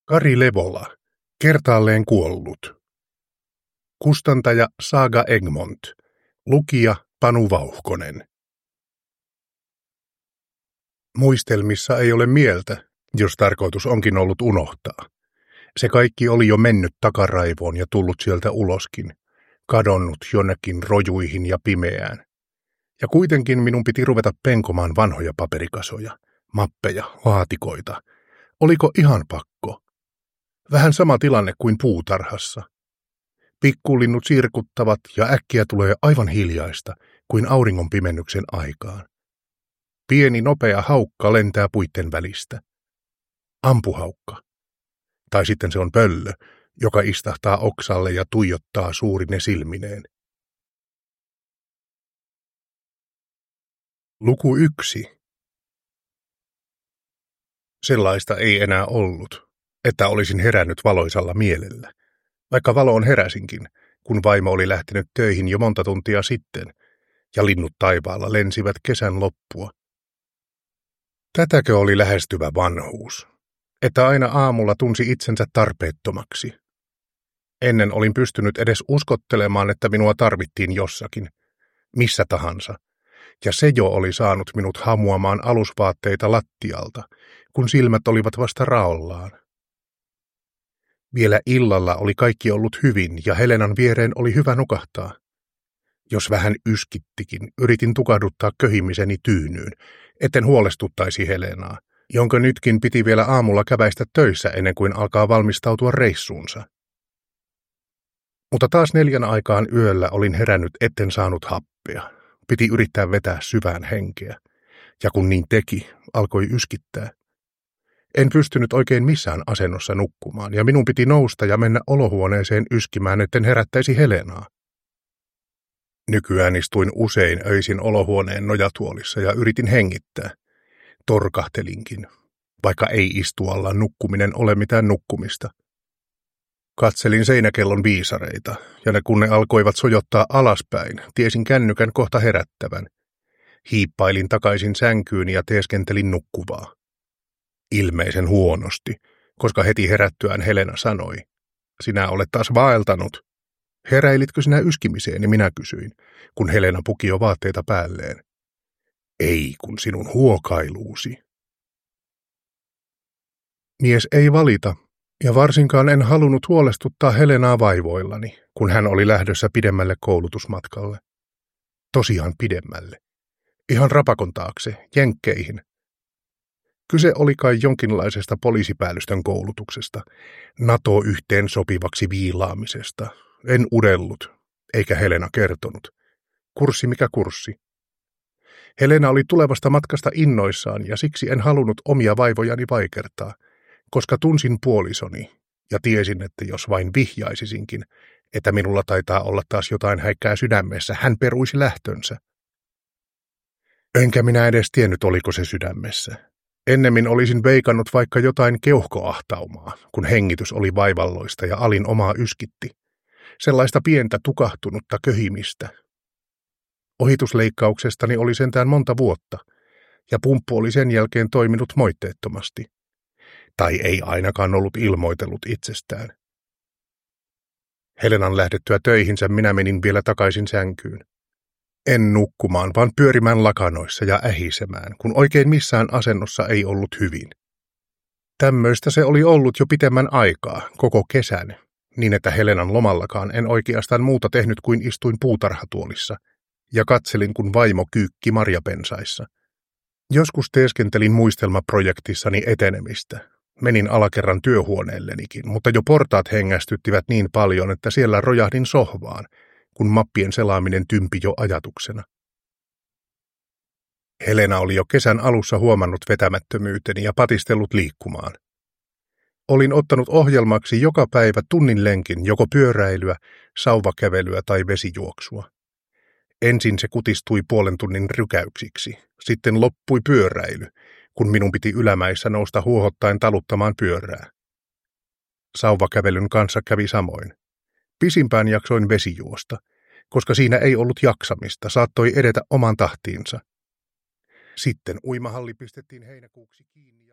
Kari Levola, kertaalleen kuollut. Kustantaja Saga Egmont. Lukija Panu Vauhkonen. Muistelmissa ei ole mieltä, jos tarkoitus onkin ollut unohtaa. Se kaikki oli jo mennyt takaraivoon ja tullut sieltä uloskin, kadonnut jonnekin rojuihin ja pimeään. Ja kuitenkin minun piti ruveta penkomaan vanhoja paperikasoja, mappeja, laatikoita. Oliko ihan pakko? Vähän sama tilanne kuin puutarhassa. Pikkulinnut sirkuttavat ja äkkiä tulee aivan hiljaista kuin auringon pimennyksen aikaan. Pieni nopea haukka lentää puitten välistä. Ampuhaukka. Tai sitten se on pöllö, joka istahtaa oksalle ja tuijottaa suurine silmineen. Luku 1. Sellaista ei enää ollut, että olisin herännyt valoisalla mielellä, vaikka valoon heräsinkin, kun vaimo oli lähtenyt töihin jo monta tuntia sitten, ja linnut taivaalla lensivät kesän loppua. Tätäkö oli lähestyvä vanhuus, että aina aamulla tunsi itsensä tarpeettomaksi? Ennen olin pystynyt edes uskottelemaan, että minua tarvittiin jossakin, missä tahansa, ja se jo oli saanut minut hamuamaan alusvaatteita lattialta, kun silmät olivat vasta raollaan. Vielä illalla oli kaikki ollut hyvin ja Helenan viereen oli hyvä nukahtaa. Jos vähän yskittikin, yritin tukahduttaa köhimiseni tyynyyn, etten huolestuttaisi Helenaa, jonka nytkin piti vielä aamulla käväistä töissä ennen kuin alkaa valmistautua reissuunsa. Mutta taas 4 aikaan yöllä olin herännyt, etten saanut happea. Piti yrittää vetää syvään henkeä, ja kun niin teki, alkoi yskittää. En pystynyt oikein missään asennossa nukkumaan, ja minun piti nousta ja mennä olohuoneeseen yskimään, etten herättäisi Helenaa. Nykyään istuin usein öisin olohuoneen nojatuolissa ja yritin hengittää. Torkahtelinkin, vaikka ei istualla nukkuminen ole mitään nukkumista. Katselin seinäkellon viisareita, ja kun ne alkoivat sojottaa alaspäin, tiesin kännykän kohta herättävän. Hiippailin takaisin sänkyyn ja teeskentelin nukkuvaa. Ilmeisen huonosti, koska heti herättyään Helena sanoi, sinä olet taas vaeltanut. Heräilitkö sinä yskimiseeni, minä kysyin, kun Helena puki jo vaatteita päälleen. Ei, kun sinun huokailuusi. Mies ei valita, ja varsinkaan en halunnut huolestuttaa Helenaa vaivoillani, kun hän oli lähdössä pidemmälle koulutusmatkalle. Tosiaan pidemmälle. Ihan rapakon taakse, jenkkeihin. Kyse oli kai jonkinlaisesta poliisipäällystön koulutuksesta, NATO-yhteen sopivaksi viilaamisesta. En udellut, eikä Helena kertonut. Kurssi mikä kurssi. Helena oli tulevasta matkasta innoissaan ja siksi en halunnut omia vaivojani vaikertaa, koska tunsin puolisoni ja tiesin, että jos vain vihjaisisinkin, että minulla taitaa olla taas jotain häikkää sydämessä, hän peruisi lähtönsä. Enkä minä edes tiennyt, oliko se sydämessä. Ennemmin olisin veikannut vaikka jotain keuhkoahtaumaa, kun hengitys oli vaivalloista ja alin omaa yskitti. Sellaista pientä tukahtunutta köhimistä. Ohitusleikkauksestani oli sentään monta vuotta, ja pumppu oli sen jälkeen toiminut moitteettomasti. Tai ei ainakaan ollut ilmoitellut itsestään. Helenan lähdettyä töihinsä minä menin vielä takaisin sänkyyn. En nukkumaan, vaan pyörimään lakanoissa ja ähisemään, kun oikein missään asennossa ei ollut hyvin. Tämmöistä se oli ollut jo pitemmän aikaa, koko kesän, niin että Helenan lomallakaan en oikeastaan muuta tehnyt kuin istuin puutarhatuolissa ja katselin, kun vaimo kyykki marjapensaissa. Joskus teeskentelin muistelmaprojektissani etenemistä. Menin alakerran työhuoneellenikin, mutta jo portaat hengästyttivät niin paljon, että siellä rojahdin sohvaan, kun mappien selaaminen tympi jo ajatuksena. Helena oli jo kesän alussa huomannut vetämättömyyteni ja patistellut liikkumaan. Olin ottanut ohjelmaksi joka päivä tunnin lenkin, joko pyöräilyä, sauvakävelyä tai vesijuoksua. Ensin se kutistui 0,5 tunnin rykäyksiksi, sitten loppui pyöräily, kun minun piti ylämäissä nousta huohottaen taluttamaan pyörää. Sauvakävelyn kanssa kävi samoin. Pisimpään jaksoin vesijuosta, koska siinä ei ollut jaksamista, saattoi edetä oman tahtiinsa. Sitten uimahalli pistettiin heinäkuuksi kiinni.